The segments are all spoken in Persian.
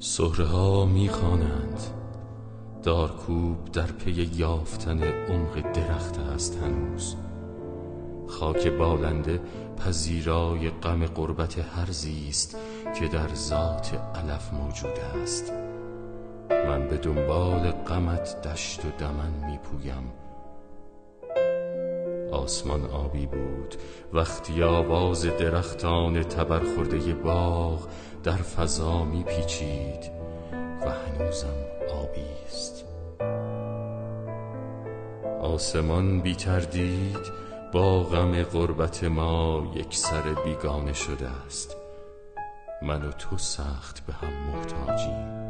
سهره ها میخوانند دارکوب در پی یافتن عمق درخت است هنوز. خاک بالنده پذیرای غم غربت هر زیست که در ذات علف موجود است. من به دنبال غمت دشت و دمن میپویم. آسمان آبی بود وقتی آواز درختان تبرخورده باغ در فضا میپیچید و هنوزم آبی است. آسمان بی تردید با غم غربت ما یک سر بیگانه شده است. من و تو سخت به هم محتاجیم.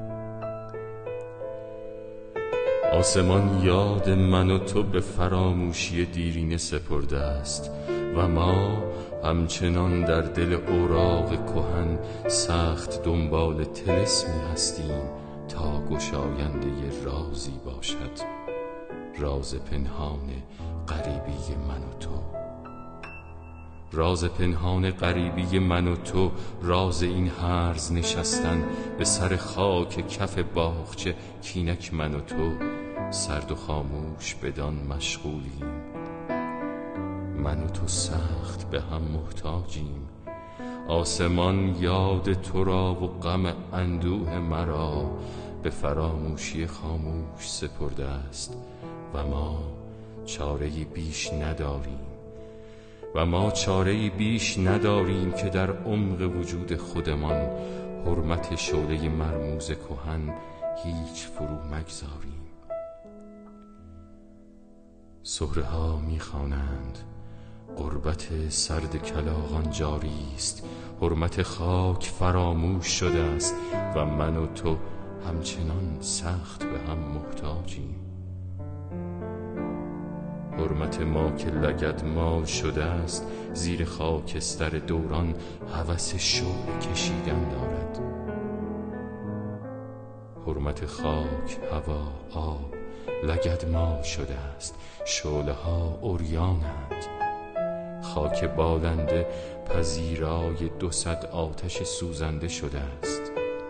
آسمان یاد من و تو به فراموشی دیرینه سپرده است و ما همچنان در دل اوراق کهن سخت دنبال طلسمی هستیم تا گشاینده رازی باشد، راز پنهان غریبی من و تو. راز پنهان غریبی من و تو، راز این هرز نشستن به سر خاک کف باغچه کینک من و تو سرد و خاموش بدان مشغولیم. من و تو سخت به هم محتاجیم. آسمان یاد تو را و غم اندوه مرا به فراموشی خاموش سپرده است و ما چاره‌ای بیش نداریم که در عمق وجود خودمان حرمت شعله مرموز کهن هیچ فرو مگذاریم. سهره ها میخوانند غربت سرد کلاغان جاری است، حرمت خاک فراموش شده است و من و تو همچنان سخت به هم محتاجیم. حرمت ما که لگدمال شده است زیر خاکستر دوران هوس شعله کشیدن دارد. حرمت خاک، هوا، آب لگدمال شده است، شعله ها عریانند. خاک بالنده پذیرای 200 آتش سوزنده شده است.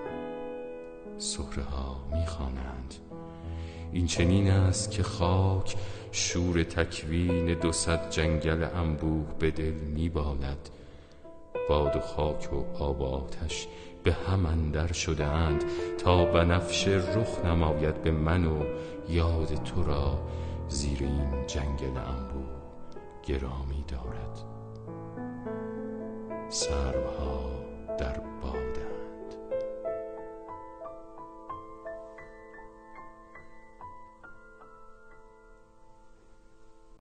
سهره ها میخوانند این چنین است که خاک شور تکوین 200 جنگل انبوه به دل میبالد. باد و خاک و آب و آتش به هم اندر شده اند تا بنفشه رخ نماید به من و یاد تو را زیر این جنگل انبوه گرامی دارد. سروها در